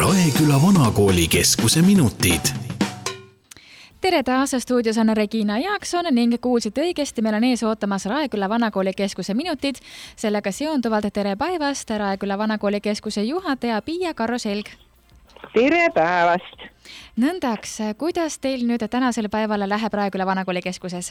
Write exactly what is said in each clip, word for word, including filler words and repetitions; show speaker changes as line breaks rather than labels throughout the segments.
Raeküla Vanakooli keskuse minutid.
Tere taas, stuudios on Regina Jaakson ning kuulsite õigesti, meil on ees ootamas Raeküla Vanakooli keskuse minutid. Sellega seonduvalt tere päevast, Raeküla Vanakooli keskuse juhataja Piia Karro-Selg.
Tere päevast!
Nõndaks, kuidas teil nüüd tänasel päeval läheb Raeküla Vanakooli keskuses?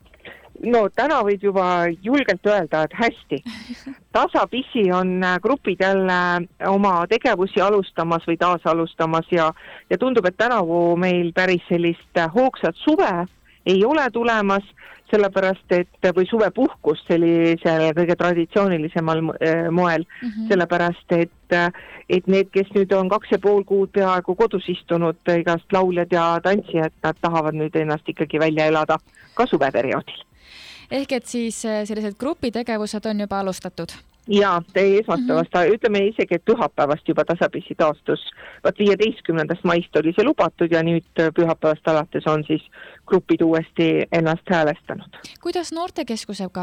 No täna võid juba julgelt öelda, et hästi. Tasapisi on grupid jälle oma tegevusi alustamas või taas alustamas ja, ja tundub, et tänavu meil päris sellist hoogsat suve ei ole tulemas, sellepärast et, või suvepuhkus sellisel kõige traditsioonilisemal moel, mm-hmm. sellepärast et, et need, kes nüüd on kaks ja pool kuud peaaegu kodus istunud, igast lauljad ja tantsijad, nad tahavad nüüd ennast ikkagi välja elada ka suveperioodil.
Ehk et siis sellised grupitegevused on juba alustatud?
Jaa, teie esmaspäevast, mm-hmm. ütleme isegi, et pühapäevast juba tasapisi taastus. Vaat viieteistkümnendast maist oli see lubatud ja nüüd pühapäevast alates on siis grupid uuesti ennast häälestanud.
Kuidas noortekeskusega?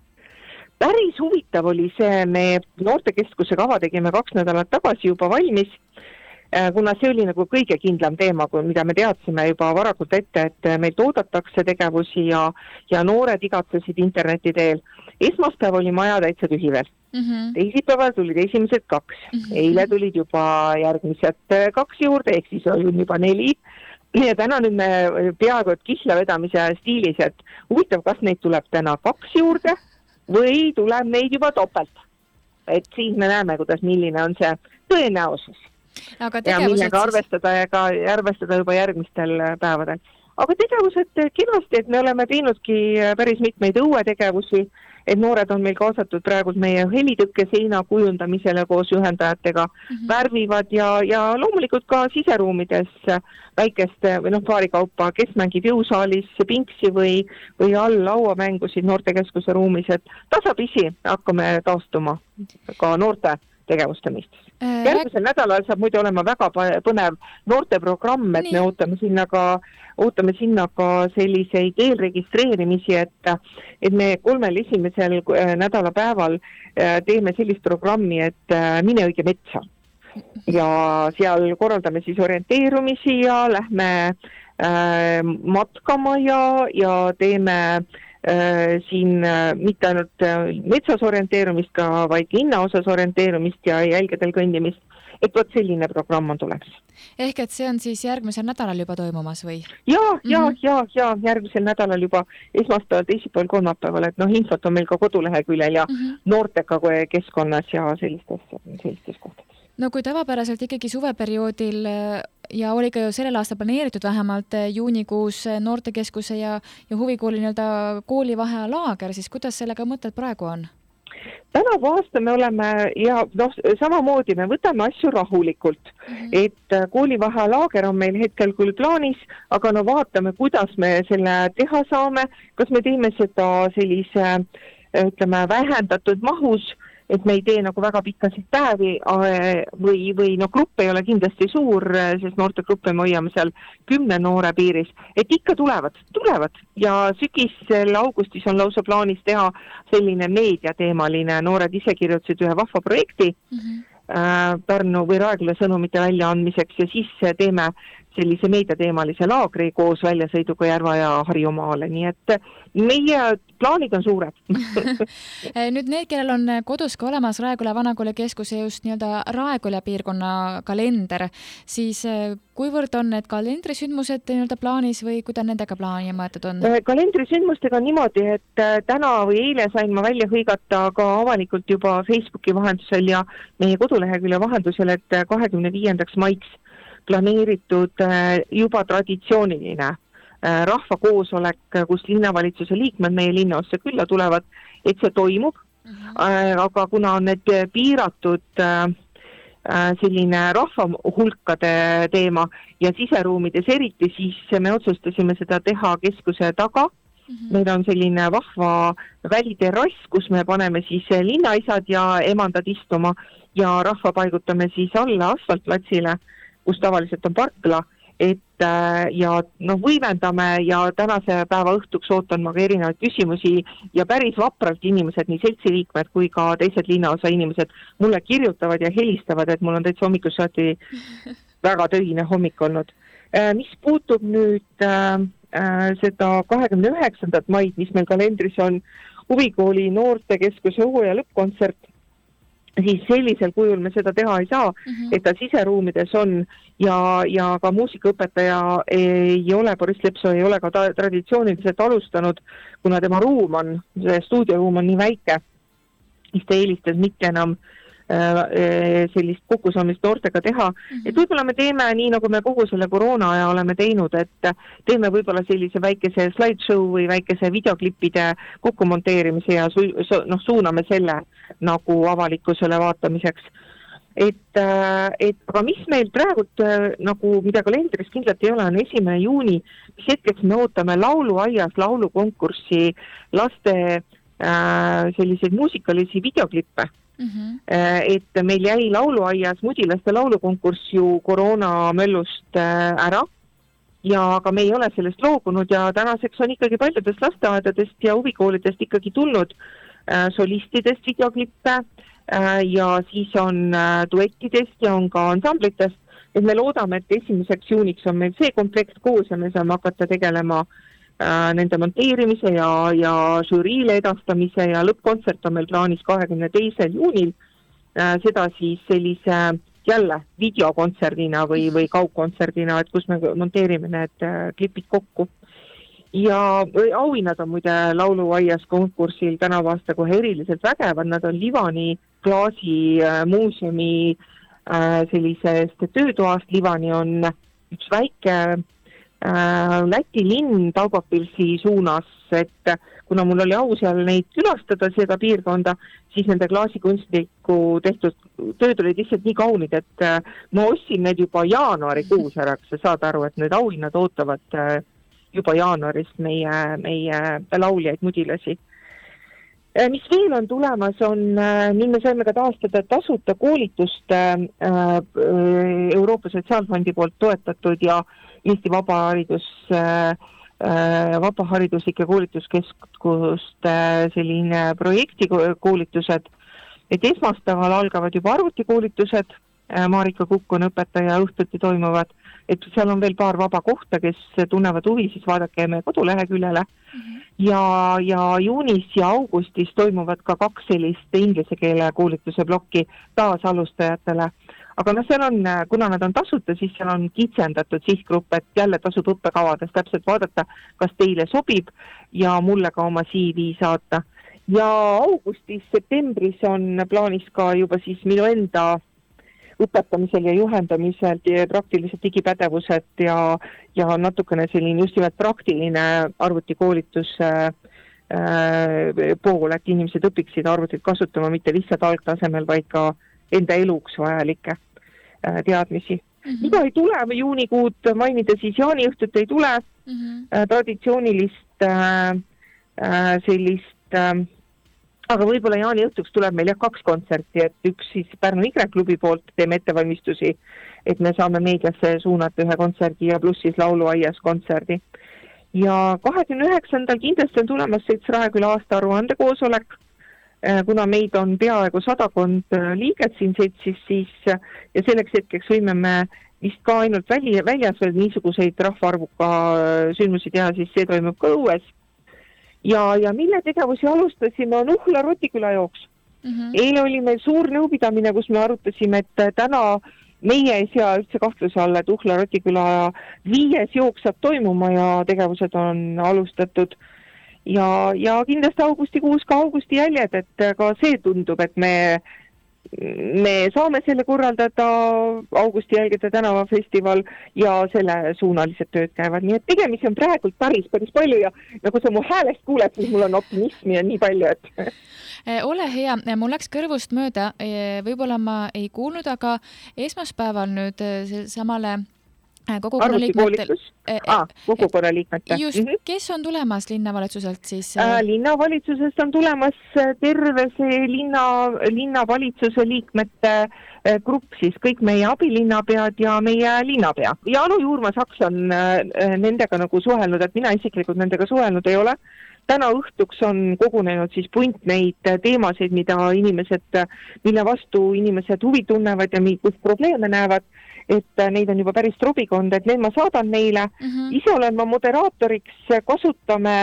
Päris huvitav oli see, me noortekeskuse kava tegime kaks nädalat tagasi juba valmis, kuna see oli nagu kõige kindlam teema, mida me teadsime juba varakult ette, et meil toodatakse tegevusi ja, ja noored igatsesid interneti teel. Esmaspäev oli maja täitsa tühi veel. Mm-hmm. Teisipäeval tulid esimesed kaks. Mm-hmm. Eile tulid juba järgmised kaks juurde, ehk siis oli juba neli. Ja täna nüüd me peaaegu et kihla vedamise stiilis, et huvitav, kas neid tuleb täna kaks juurde või tuleb neid juba topelt. Et siis me näeme, kuidas milline on see tõenäosus.
Aga
ja millega arvestada ja ka arvestada juba järgmistel päevadel. Aga tegevused kindlasti, et me oleme teinudki päris mitmeid õuetegevusi, et noored on meil kaasatud praegu meie helitõkke seina kujundamisele koos juhendajatega, mm-hmm. värvivad ja, ja loomulikult ka siseruumides väikeste või noh, paarikaupa, kes mängib jõusaalis pingsi või, või all lauamängusid noortekeskuse ruumis, et tasapisi hakkame taastuma ka noorte tegevuste mõistes. Järgmisel nädalal saab muidu olema väga põnev noorteprogramm, et me ootame sinna ka, ootame sinna ka selliseid eelregistreerimisi, et, et me kolmel esimesel nädalapäeval teeme sellist programmi, et mine õige metsa. Ja seal korraldame siis orienteerumisi ja lähme äh, matkama ja, ja teeme Äh, siin äh, mitte ainult äh, metsas orienteerumist ka, vaid linnaosas orienteerumist ja jälgedel kõndimist, et võt selline programm on tulemas.
Ehk et see on siis järgmisel nädalal juba toimumas või?
Ja, ja, mm-hmm. ja, ja järgmisel nädalal juba esmaspäeval, teisipäeval, kolmapäeval, et noh, infot on meil ka koduleheküljel ja mm-hmm. noorteka keskkonnas ja sellistes, sellistes kohtades.
No kui tavapäraselt ikkagi suveperioodil ja oli ka ju sellel aasta planeeritud vähemalt juunikuus noortekeskuse ja, ja huvikooli nii-öelda koolivahe laager, siis kuidas sellega mõtted praegu on?
Tänavu aasta me oleme ja noh, samamoodi me võtame asju rahulikult, mm-hmm. et koolivahe laager on meil hetkel küll plaanis, aga no vaatame, kuidas me selle teha saame, kas me teeme seda sellise, ütleme, vähendatud mahus, et me ei tee nagu väga pikkasid päevi või, või no grupp ei ole kindlasti suur, sest noortegruppe me hoiame seal kümne noore piiris, et ikka tulevad, tulevad ja sügisel augustis on lausa plaanis teha selline meediateemaline, noored ise kirjutasid ühe vahva projekti mm-hmm. Pärnu või Raeküla sõnumite väljaandmiseks ja siis teeme sellise meediateemalise laagri koos väljasõiduga Järva ja Harjumaale, nii et meie plaanid on suured.
Nüüd need, kellel on kodus ka olemas Raeküla Vanakooli keskuse just nii-öelda Raeküla piirkonna kalender, siis kuivõrd on need kalendrisündmused nii-öelda plaanis või kuidas nendega plaani mõetud on?
Kalendrisündmustega on niimoodi, et täna või eile sain ma välja hõigata ka avalikult juba Facebooki vahendusel ja meie kodulehekülje vahendusel, et kahekümne viiendaks maiks planeeritud juba traditsiooniline rahvakoosolek, kus linnavalitsuse liikmed meie linnaossa külla tulevad, et see toimub, mm-hmm. aga kuna on need piiratud selline rahvahulkade teema ja siseruumides eriti, siis me otsustasime seda teha keskuse taga. Mm-hmm. Meil on selline vahva väliterrass, kus me paneme siis linnaisad ja emandad istuma ja rahva paigutame siis alla asfaltplatsile, kus tavaliselt on parkla, et ja noh, võimendame ja tänase päeva õhtuks ootan ma ka erinevaid küsimusi ja päris vapralt inimesed, nii seltsiliikmed kui ka teised linnaosa inimesed mulle kirjutavad ja helistavad, et mul on täitsa hommikust saati väga töine hommik olnud. Mis puutub nüüd äh, seda kahekümne üheksandat maid, mis meil kalendris on huvikooli noortekeskuse hooaja lõppkontsert, siis sellisel kujul me seda teha ei saa, mm-hmm. et ta siseruumides on ja, ja ka muusikaõpetaja ei ole, Boris Lepso ei ole ka ta, traditsiooniliselt alustanud, kuna tema ruum on, see stuudioruum on nii väike, siis ta eelistas mitte enam äh, sellist kokkusaamist noortega teha. Mm-hmm. Et võib-olla me teeme nii, nagu me kogu selle koroona aja oleme teinud, et teeme võib-olla sellise väikese slideshow või väikese videoklippide kokkumonteerimise ja su, su, noh, suuname selle nagu avalikkusele vaatamiseks. Et, et aga mis meil praegult nagu, mida kalendris kindlasti ei ole, on esimene juuni, mis hetkeks me ootame lauluaias laulukonkurssi laste äh, selliseid muusikalisi videoklippe. Mm-hmm. Et meil jäi lauluaias mudilaste laulukonkurss ju koroona möllust ära ja aga me ei ole sellest loobunud ja tänaseks on ikkagi paljudest lasteaedadest ja huvikoolidest ikkagi tulnud äh, solistidest videoklippe äh, ja siis on äh, duettidest ja on ka ansamblitest, et me loodame, et esimeseks juuniks on meil see komplekt koos ja me saame hakata tegelema äh, nende monteerimise ja, ja žüriile edastamise ja lõppkontsert on meil plaanis kahekümne teisel juunil, äh, seda siis sellise jälle videokontserdina või, või kaugkontserdina, et kus me monteerime need klipid kokku. Ja auhinnad on muide lauluaias konkursil tänavu aasta kohe eriliselt vägevad, nad on Livani klaasi muuseumi sellisest töötoast. Livani on üks väike Läti linn Daugavpilsi suunas, et kuna mul oli au seal neid külastada, seda piirkonda, siis nende klaasikunstniku tehtud tööd olid lihtsalt nii kaunid, et ma ostsin need juba jaanuarikuus ära, kas sa saad aru, et need auhinnad ootavad juba jaanuarist meie, meie lauljaid mudilasi. Mis veel on tulemas, on, nii me saime ka taastada tasuta koolitust Euroopa Sotsiaalfondi poolt toetatud ja Eesti Vabaharidus, Vabahariduslike koolituskeskust selline projekti koolitused, et esmaspäeval algavad juba arvutikoolitused, Marika Kukk on õpetaja, õhtuti toimuvad, et seal on veel paar vaba kohta, kes tunnevad huvi, siis vaadake meie koduleheküljele. Mm-hmm. Ja, ja juunis ja augustis toimuvad ka kaks sellist inglise keele koolituse blokki taas alustajatele. Aga no seal on, kuna nad on tasuta, siis seal on kitsendatud sihtgrupp, et jälle tasub õppekavades täpselt vaadata, kas teile sobib ja mulle ka oma C V saata. Ja augustis, septembris on plaanis ka juba siis minu enda õpetamisel ja juhendamisel ja praktilised digipädevused ja, ja natukene selline just nimelt praktiline arvutikoolitus äh, pool, et inimesed õpiksid arvutit kasutama mitte lihtsalt algtasemel, vaid ka enda eluks vajalikke äh, teadmisi. Mm-hmm. Mida ei tule juunikuud mainida, siis jaaniõhtut ei tule mm-hmm. äh, traditsioonilist äh, äh, sellist äh, aga võib-olla jaaniõhtuks tuleb meil jah kaks kontserti, et üks siis Pärnu Y-klubi poolt teeme ettevalmistusi, et me saame meediasse suunata ühe kontserdi ja pluss siis lauluaias kontserdi. Ja kahekümne üheksandal kindlasti on tulemas Selts Raeküla aasta aruande koosolek, kuna meid on peaaegu sadakond liiget siin Seltsis, siis ja selleks hetkeks võime me vist ka ainult väli, väljas veel niisuguseid rahvaarvuka sündmusi teha, siis see toimub ka õues. Ja, ja mille tegevusi alustasime on Uhla Rotiküla jooks. Mm-hmm. Eile oli meil suur nõupidamine, kus me arutasime, et täna meie ei sea üldse kahtluse alla, et Uhla Rotiküla viies jooks saab toimuma ja tegevused on alustatud. Ja, ja kindlasti augustikuus ka augusti jäljed, et ka see tundub, et me, me saame selle korraldada augusti jälgede tänavafestival ja selle suunalised tööd käivad. Nii et tegemisi on praegult päris, päris palju ja nagu sa mu häälest kuuled, siis mul on optimismi ja nii palju, et...
Ole hea, mul läks kõrvust mööda, võib-olla ma ei kuulnud, aga esmaspäeval nüüd samale kogukonna liikmetel.
Ah, kogukonna liikmete.
Just, kes on tulemas linnavalitsuselt siis?
Linnavalitsusest on tulemas terve see linna, linnavalitsuse liikmete grupp, siis kõik meie abilinnapead ja meie linnapea. Ja Anu Juurma-Saks on nendega nagu suhelnud, et mina isiklikult nendega suhelnud ei ole. Täna õhtuks on kogunenud siis punt neid teemasid, mida inimesed, mille vastu inimesed huvi tunnevad ja kus probleeme näevad, et neid on juba päris trobikond, et need ma saadan neile. Mm-hmm. Ise olen ma moderaatoriks, kasutame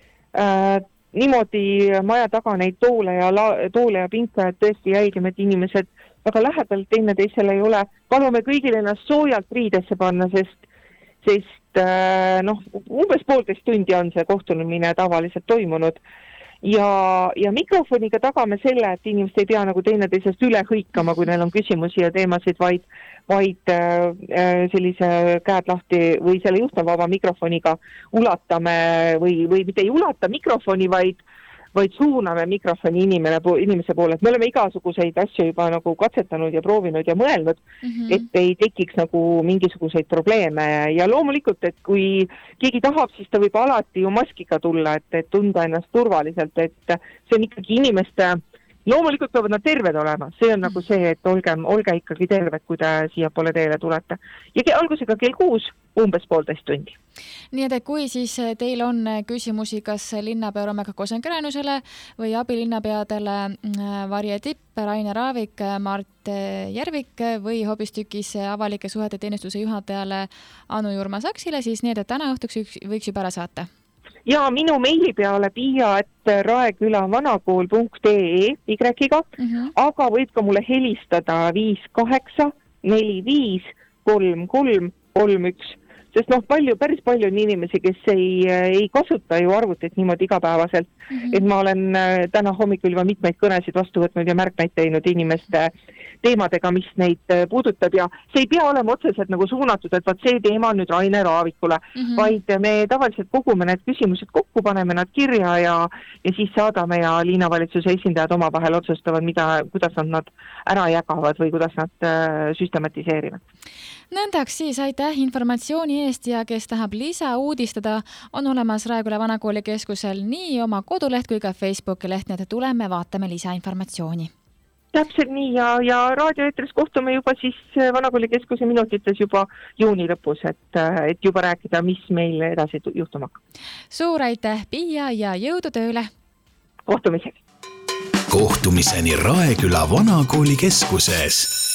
äh, niimoodi maja taga neid toole ja, la, toole ja pinka, et tõesti jälgime, et inimesed väga lähedalt teine teisele ei ole. Palume kõigile ennast soojalt riidesse panna, sest sest noh, umbes poolteist tundi on see kohtumine tavaliselt toimunud ja, ja mikrofoniga tagame selle, et inimesed ei pea nagu teineteisest üle hõikama, kui neil on küsimusi ja teemasid, vaid, vaid äh, sellise käed lahti või selle juhtavaba mikrofoniga ulatame või, või mitte ei ulata mikrofoni, vaid vaid suuname mikrofoni inimene, inimese poole. Me oleme igasuguseid asju juba nagu katsetanud ja proovinud ja mõelnud, mm-hmm. et ei tekiks nagu mingisuguseid probleeme. Ja loomulikult, et kui keegi tahab, siis ta võib alati ju maskiga tulla, et, et tunda ennast turvaliselt, et see on ikkagi inimeste, loomulikult peavad nad terved olema. See on nagu see, et olge, olge ikkagi terved, kui te siia poole teele tulete. Ja algusega kell kuus umbes poolteist tundi.
Nii et kui siis teil on küsimusi kas linnapea Romeka Kosen-Kränusele või abilinnapeadele Varje Tipp, Rainer Raavik, Mart Järvik või hoopistükis avalike suhete teenistuse juhatajale Anu Juurma-Saksile, siis need, et täna õhtuks võiks juba ära saata.
Ja minu meili peale piia, et raeküla vanakool punkt ee Y-ga, mm-hmm. aga võib ka mulle helistada viis kaheksa neli viis kolm kolm kolm üks, sest noh, palju, päris palju on inimesi, kes ei, ei kasuta ju arvutit niimoodi igapäevaselt, mm-hmm. et ma olen täna hommikul juba mitmeid kõnesid vastu võtnud ja märkmeid teinud inimeste teemadega, mis neid puudutab ja see ei pea olema otseselt nagu suunatud, et vaat see teema on nüüd Rainer Raavikule, mm-hmm. vaid me tavaliselt kogume need küsimused kokku, paneme nad kirja ja, ja siis saadame ja linnavalitsuse esindajad omavahel otsustavad, mida, kuidas nad nad ära jagavad või kuidas nad äh, süstematiseerivad.
Nõndaks siis aitäh informatsiooni eest ja kes tahab lisa uudistada, on olemas Raeküla Vanakooli keskusel nii oma koduleht kui ka Facebooki leht, nii et tuleme, vaatame lisainformatsiooni.
Täpselt nii ja, ja raadioeetris kohtume juba siis Vanakooli keskuse minutites juba juuni lõpus, et, et juba rääkida, mis meil edasi juhtuma hakkab.
Suur aitäh, Piia, ja jõudu tööle!
Kohtumiseni!
Kohtumiseni Raeküla Vanakooli keskuses!